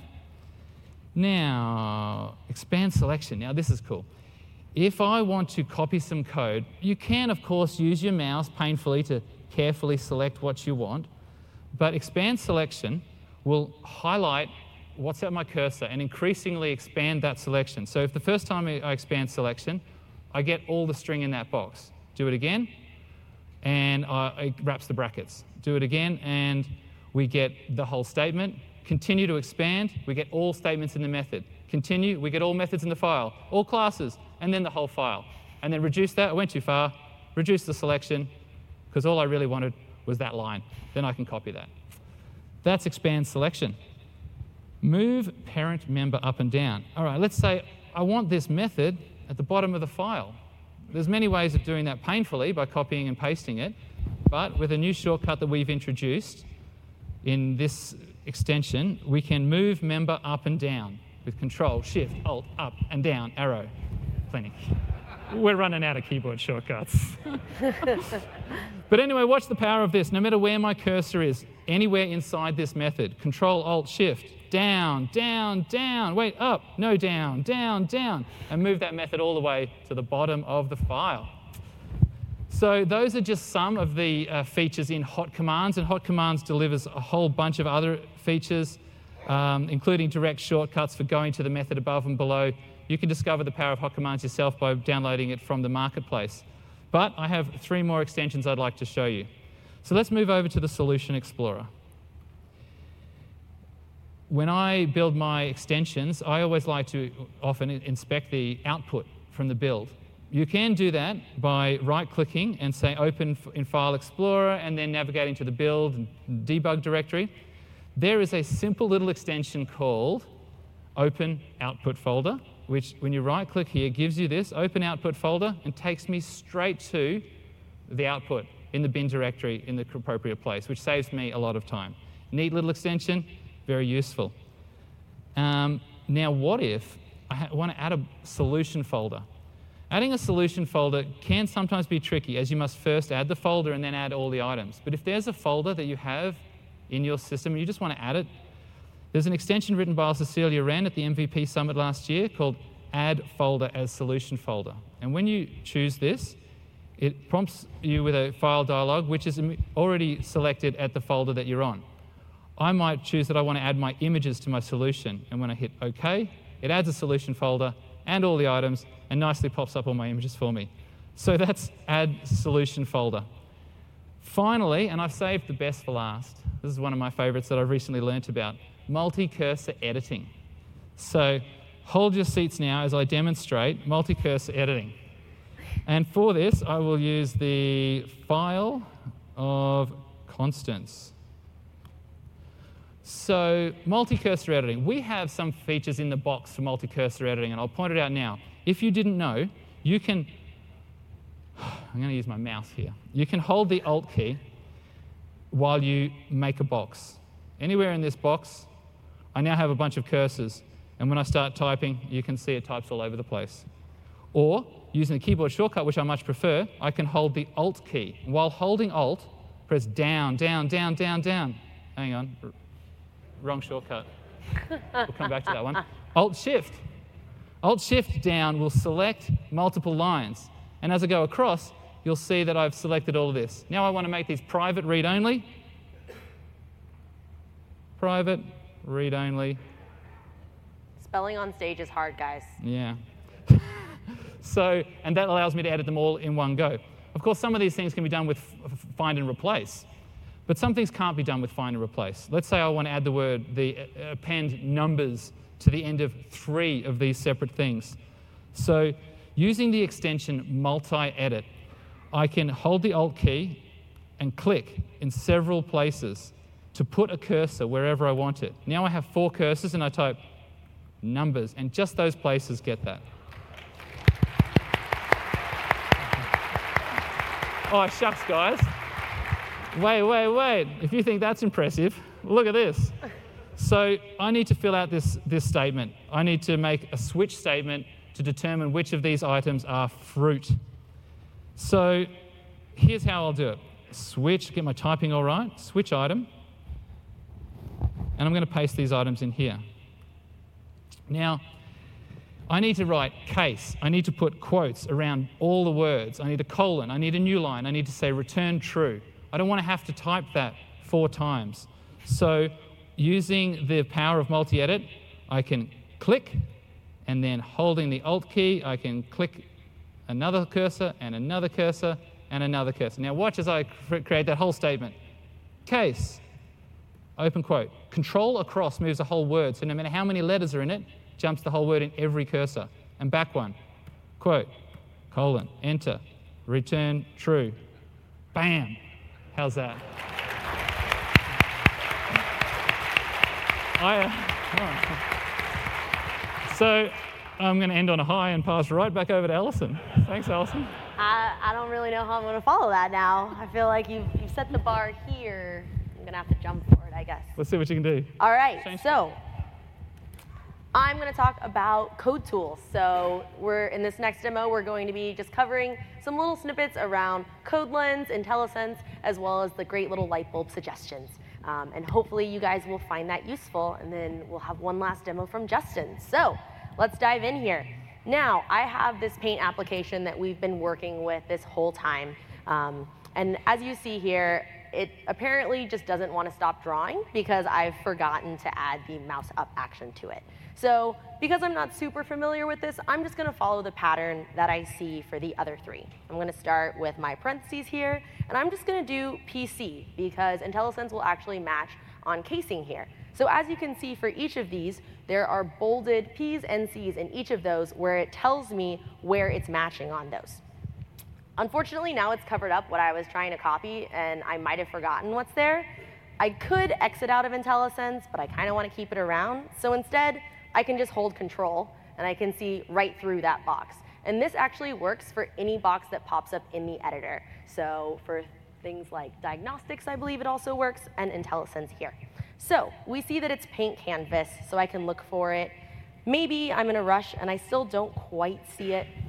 Now, expand selection. Now, this is cool. If I want to copy some code, you can, of course, use your mouse painfully to carefully select what you want. But expand selection will highlight what's at my cursor and increasingly expand that selection. So if the first time I expand selection, I get all the string in that box. Do it again, and it wraps the brackets. Do it again, and we get the whole statement. Continue to expand, we get all statements in the method. Continue, we get all methods in the file, all classes, and then the whole file. And then reduce that, I went too far, reduce the selection, because all I really wanted was that line. Then I can copy that. That's expand selection. Move parent member up and down. All right, let's say I want this method at the bottom of the file. There's many ways of doing that painfully by copying and pasting it, but with a new shortcut that we've introduced in this extension, we can move member up and down with Control, Shift, Alt, up and down, arrow. Plenty. We're running out of keyboard shortcuts. But anyway, watch the power of this. No matter where my cursor is, anywhere inside this method, Control, Alt, Shift, down, down, down, wait, up, no, down, down, down, and move that method all the way to the bottom of the file. So those are just some of the features in Hot Commands, and Hot Commands delivers a whole bunch of other features, including direct shortcuts for going to the method above and below. You can discover the power of Hot Commands yourself by downloading it from the marketplace. But I have 3 more extensions I'd like to show you. So let's move over to the Solution Explorer. When I build my extensions, I always like to often inspect the output from the build. You can do that by right-clicking and say Open in File Explorer and then navigating to the build and debug directory. There is a simple little extension called Open Output Folder, which when you right-click here gives you this Open Output Folder and takes me straight to the output in the bin directory in the appropriate place, which saves me a lot of time. Neat little extension, very useful. Now, what if I want to add a solution folder? Adding a solution folder can sometimes be tricky, as you must first add the folder and then add all the items. But if there's a folder that you have in your system and you just want to add it, There's an extension written by Cecilia Wren at the MVP Summit last year called Add Folder as Solution Folder. And when you choose this, it prompts you with a file dialog, which is already selected at the folder that you're on. I might choose that I want to add my images to my solution. And when I hit OK, it adds a solution folder and all the items and nicely pops up all my images for me. So that's Add Solution Folder. Finally, and I've saved the best for last, this is one of my favorites that I've recently learnt about, multi-cursor editing. So hold your seats now as I demonstrate multi-cursor editing. And for this, I will use the file of Constance. So multi-cursor editing. We have some features in the box for multi-cursor editing, and I'll point it out now. If you didn't know, you can... I'm going to use my mouse here. You can hold the Alt key while you make a box. Anywhere in this box, I now have a bunch of cursors, and when I start typing, you can see it types all over the place. Or, using the keyboard shortcut, which I much prefer, I can hold the Alt key. While holding Alt, press down, down, down, down, down. Hang on. Wrong shortcut. We'll come back to that one. Alt-Shift. Alt-Shift down will select multiple lines. And as I go across, you'll see that I've selected all of this. Now I want to make these private read-only. Private, read-only. Spelling on stage is hard, guys. Yeah. So, and that allows me to edit them all in one go. Of course, some of these things can be done with find and replace. But some things can't be done with find and replace. Let's say I want to add append numbers to the end of 3 of these separate things. So using the extension multi-edit, I can hold the Alt key and click in several places to put a cursor wherever I want it. Now I have 4 cursors and I type numbers, and just those places get that. Oh, shucks, guys. Wait. If you think that's impressive, look at this. So I need to fill out this statement. I need to make a switch statement to determine which of these items are fruit. So here's how I'll do it. Switch, get my typing all right, switch item, and I'm going to paste these items in here. Now, I need to write case. I need to put quotes around all the words. I need a colon. I need a new line. I need to say return true. I don't want to have to type that 4 times. So using the power of multi-edit, I can click, and then holding the Alt key, I can click another cursor and another cursor and another cursor. Now watch as I create that whole statement. Case, open quote. Control across moves a whole word, so no matter how many letters are in it, jumps the whole word in every cursor. And back one, quote, colon, enter, return true. Bam. How's that? So I'm going to end on a high and pass right back over to Alison. Thanks, Alison. I don't really know how I'm going to follow that now. I feel like you've set the bar here. I'm going to have to jump for it, I guess. Let's see what you can do. All right, so I'm going to talk about code tools. So in this next demo, we're going to be just covering some little snippets around CodeLens, IntelliSense, as well as the great little light bulb suggestions. And hopefully you guys will find that useful, and then we'll have one last demo from Justin. So let's dive in here. Now, I have this paint application that we've been working with this whole time. And as you see here, it apparently just doesn't want to stop drawing because I've forgotten to add the mouse up action to it. So because I'm not super familiar with this, I'm just going to follow the pattern that I see for the other 3. I'm going to start with my parentheses here, and I'm just going to do PC because IntelliSense will actually match on casing here. So as you can see for each of these, there are bolded P's and C's in each of those where it tells me where it's matching on those. Unfortunately, now it's covered up what I was trying to copy, and I might have forgotten what's there. I could exit out of IntelliSense, but I kind of want to keep it around. So instead, I can just hold Control, and I can see right through that box. And this actually works for any box that pops up in the editor. So for things like diagnostics, I believe it also works, and IntelliSense here. So we see that it's paint canvas, so I can look for it. Maybe I'm in a rush, and I still don't quite see it.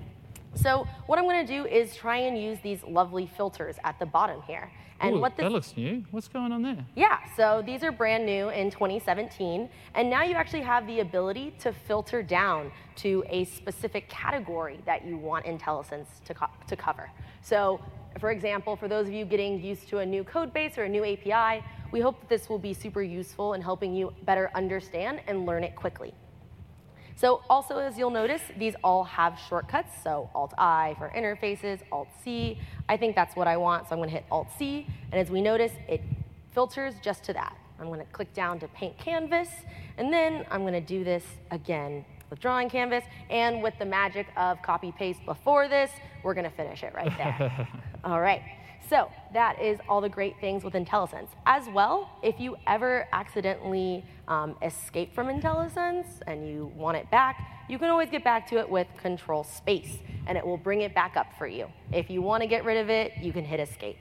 So what I'm going to do is try and use these lovely filters at the bottom here. And Ooh, that looks new. What's going on there? Yeah, so these are brand new in 2017, and now you actually have the ability to filter down to a specific category that you want IntelliSense to cover. So, for example, for those of you getting used to a new code base or a new API, we hope that this will be super useful in helping you better understand and learn it quickly. So also, as you'll notice, these all have shortcuts. So Alt-I for interfaces, Alt-C. I think that's what I want, so I'm going to hit Alt-C. And as we notice, it filters just to that. I'm going to click down to Paint Canvas. And then I'm going to do this again with Drawing Canvas. And with the magic of copy-paste before this, we're going to finish it right there. All right. So that is all the great things with IntelliSense. As well, if you ever accidentally escape from IntelliSense and you want it back, you can always get back to it with Control Space, and it will bring it back up for you. If you want to get rid of it, you can hit Escape.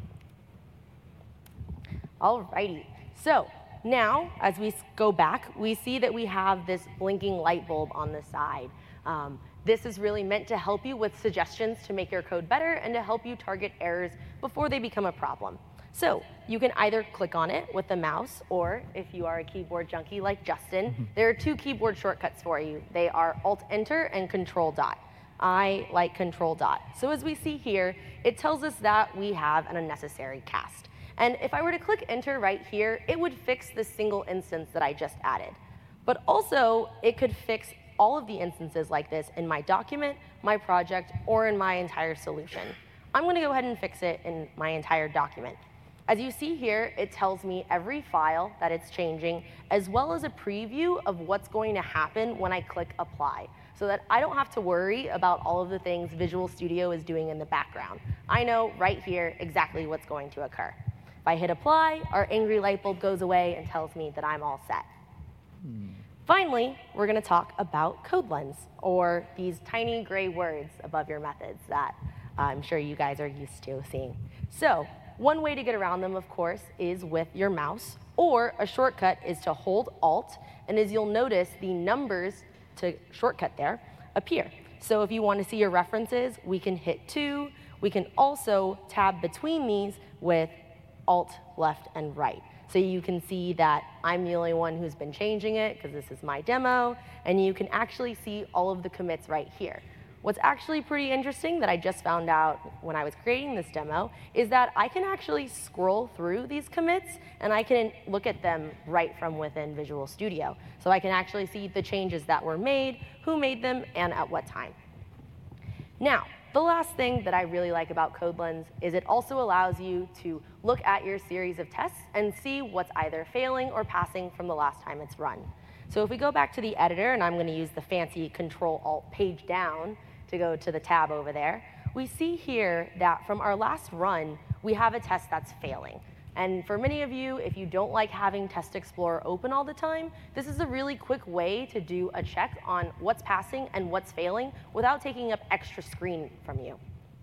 All righty. So now, as we go back, we see that we have this blinking light bulb on the side. This is really meant to help you with suggestions to make your code better and to help you target errors before they become a problem. So you can either click on it with the mouse, or if you are a keyboard junkie like Justin, there are 2 keyboard shortcuts for you. They are Alt-Enter and Control-Dot. I like Control-Dot. So as we see here, it tells us that we have an unnecessary cast. And if I were to click Enter right here, it would fix the single instance that I just added. But also, it could fix all of the instances like this in my document, my project, or in my entire solution. I'm going to go ahead and fix it in my entire document. As you see here, it tells me every file that it's changing, as well as a preview of what's going to happen when I click Apply, so that I don't have to worry about all of the things Visual Studio is doing in the background. I know right here exactly what's going to occur. If I hit Apply, our angry light bulb goes away and tells me that I'm all set. Finally, we're going to talk about CodeLens, or these tiny gray words above your methods that I'm sure you guys are used to seeing. So one way to get around them, of course, is with your mouse, or a shortcut is to hold Alt, and as you'll notice, the numbers to shortcut there appear. So if you want to see your references, we can hit 2. We can also tab between these with Alt, left, and right. So you can see that I'm the only one who's been changing it because this is my demo, and you can actually see all of the commits right here. What's actually pretty interesting that I just found out when I was creating this demo is that I can actually scroll through these commits, and I can look at them right from within Visual Studio. So I can actually see the changes that were made, who made them, and at what time. Now, the last thing that I really like about CodeLens is it also allows you to look at your series of tests and see what's either failing or passing from the last time it's run. So if we go back to the editor, and I'm going to use the fancy Control-Alt page down to go to the tab over there, we see here that from our last run, we have a test that's failing. And for many of you, if you don't like having Test Explorer open all the time, this is a really quick way to do a check on what's passing and what's failing without taking up extra screen from you.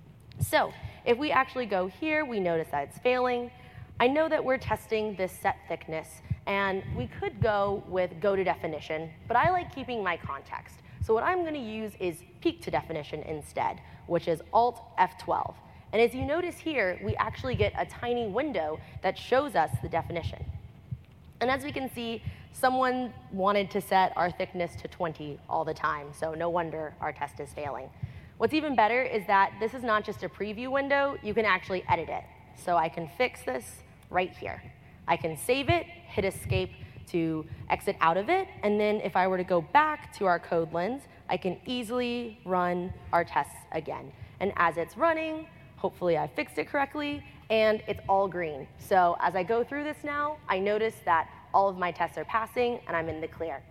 So if we actually go here, we notice that it's failing. I know that we're testing this set thickness, and we could go with go to definition, but I like keeping my context. So what I'm going to use is peak to definition instead, which is Alt F12. And as you notice here, we actually get a tiny window that shows us the definition. And as we can see, someone wanted to set our thickness to 20 all the time, so no wonder our test is failing. What's even better is that this is not just a preview window, you can actually edit it. So I can fix this right here. I can save it, hit escape to exit out of it, and then if I were to go back to our CodeLens, I can easily run our tests again. And as it's running, hopefully I fixed it correctly, and it's all green. So as I go through this now, I notice that all of my tests are passing, and I'm in the clear.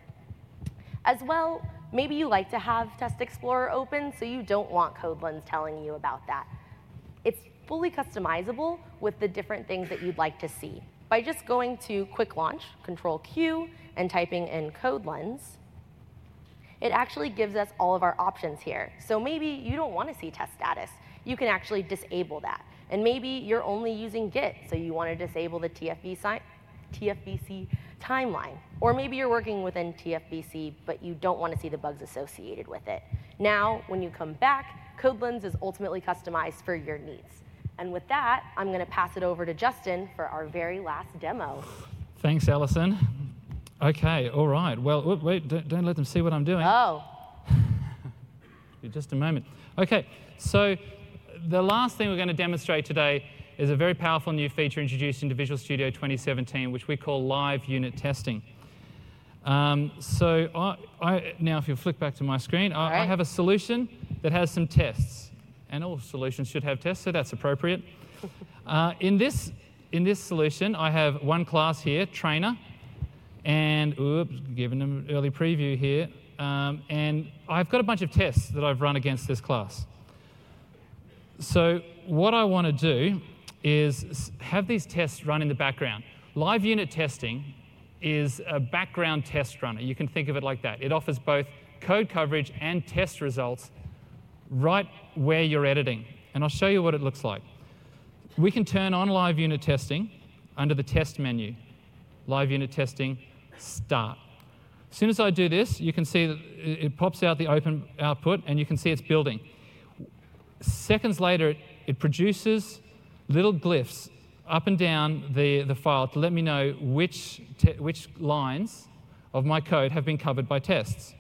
As well, maybe you like to have Test Explorer open, so you don't want CodeLens telling you about that. It's fully customizable with the different things that you'd like to see. By just going to Quick Launch, Control-Q, and typing in CodeLens, it actually gives us all of our options here. So maybe you don't want to see test status. You can actually disable that. And maybe you're only using Git, so you want to disable the TFVC timeline. Or maybe you're working within TFVC, but you don't want to see the bugs associated with it. Now, when you come back, CodeLens is ultimately customized for your needs. And with that, I'm going to pass it over to Justin for our very last demo. Thanks, Alison. Okay, all right. Well, wait, don't let them see what I'm doing. Oh. Just a moment. Okay, so the last thing we're going to demonstrate today is a very powerful new feature introduced into Visual Studio 2017, which we call live unit testing. Now, if you flick back to my screen, I have a solution that has some tests, and all solutions should have tests, so that's appropriate. In this solution, I have one class here, trainer, and giving them an early preview here, and I've got a bunch of tests that I've run against this class. So what I want to do is have these tests run in the background. Live unit testing is a background test runner. You can think of it like that. It offers both code coverage and test results right where you're editing. And I'll show you what it looks like. We can turn on live unit testing under the test menu. Live unit testing, start. As soon as I do this, you can see that it pops out the open output, and you can see it's building. Seconds later, it produces little glyphs up and down the file to let me know which lines of my code have been covered by tests.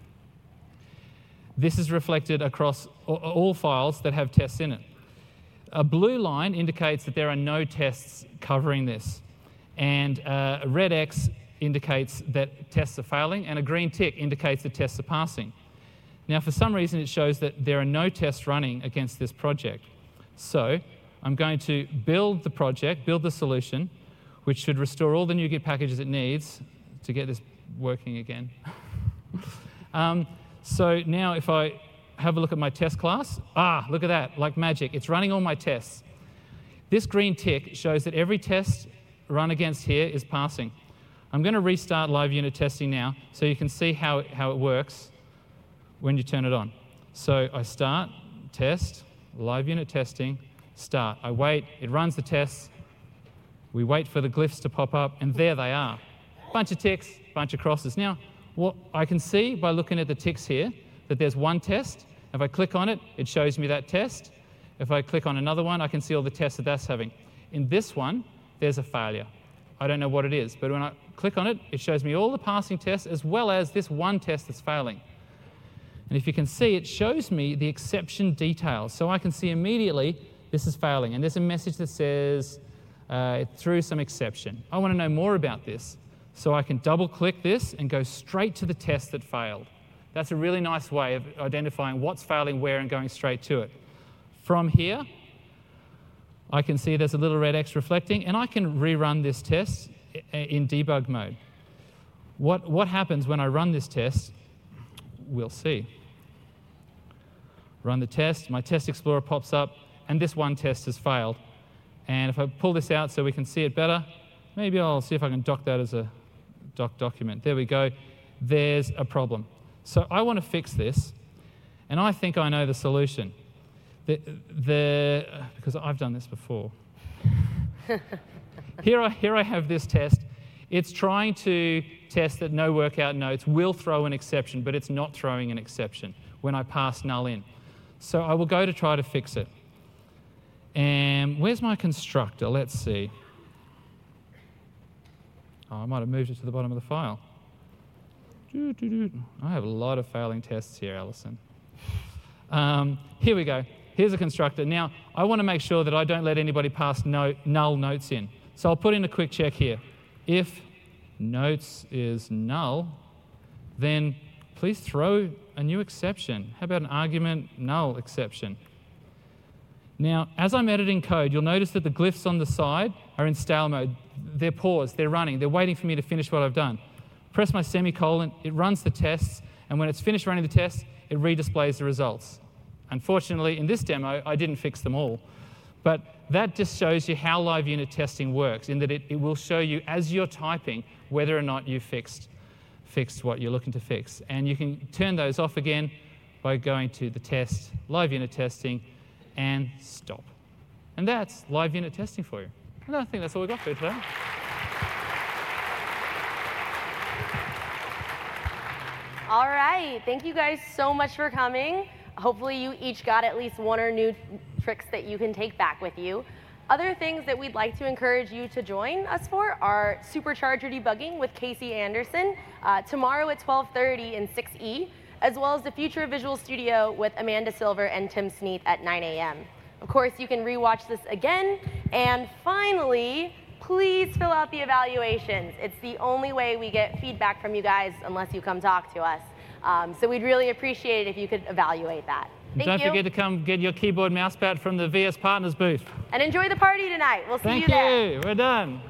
This is reflected across all files that have tests in it. A blue line indicates that there are no tests covering this, and a red X indicates that tests are failing, and a green tick indicates that tests are passing. Now, for some reason, it shows that there are no tests running against this project. So I'm going to build the project, build the solution, which should restore all the NuGet packages it needs to get this working again. So now if I have a look at my test class, look at that, like magic. It's running all my tests. This green tick shows that every test run against here is passing. I'm going to restart live unit testing now so you can see how it works when you turn it on. So I start, test, live unit testing, start. I wait, it runs the tests, we wait for the glyphs to pop up, and there they are. Bunch of ticks, bunch of crosses. Now, what I can see by looking at the ticks here, that there's one test. If I click on it, it shows me that test. If I click on another one, I can see all the tests that that's having. In this one, there's a failure. I don't know what it is, but when I click on it, it shows me all the passing tests as well as this one test that's failing. And if you can see, it shows me the exception details. So I can see immediately this is failing. And there's a message that says it threw some exception. I want to know more about this. So I can double-click this and go straight to the test that failed. That's a really nice way of identifying what's failing where and going straight to it. From here, I can see there's a little red X reflecting, and I can rerun this test in debug mode. What happens when I run this test, we'll see. Run the test, my test explorer pops up, and this one test has failed. And if I pull this out so we can see it better, maybe I'll see if I can doc that as a document. There we go. There's a problem. So I want to fix this, and I think I know the solution. Because I've done this before. Here I have this test. It's trying to test that no workout notes will throw an exception, but it's not throwing an exception when I pass null in. So I will go to try to fix it. And where's my constructor? Let's see. I might have moved it to the bottom of the file. I have a lot of failing tests here, Alison. Here we go. Here's a constructor. Now, I want to make sure that I don't let anybody pass null notes in. So I'll put in a quick check here. If notes is null, then please throw a new exception. How about an argument null exception? Now, as I'm editing code, you'll notice that the glyphs on the side are in stale mode. They're paused, they're running, they're waiting for me to finish what I've done. Press my semicolon, it runs the tests, and when it's finished running the tests, it redisplays the results. Unfortunately, in this demo, I didn't fix them all. But that just shows you how live unit testing works, in that it will show you, as you're typing, whether or not you fixed what you're looking to fix. And you can turn those off again by going to the test, live unit testing, and stop. And that's live unit testing for you. And I think that's all we've got for today. All right, thank you guys so much for coming. Hopefully you each got at least one or new tricks that you can take back with you. Other things that we'd like to encourage you to join us for are Supercharger Debugging with Casey Anderson tomorrow at 12:30 in 6E, as well as the Future of Visual Studio with Amanda Silver and Tim Sneath at 9 a.m. Of course, you can rewatch this again. And finally, please fill out the evaluations. It's the only way we get feedback from you guys unless you come talk to us. So we'd really appreciate it if you could evaluate that. Thank you. Don't forget to come get your keyboard mouse pad from the VS Partners booth. And enjoy the party tonight. We'll see you there. Thank you. We're done.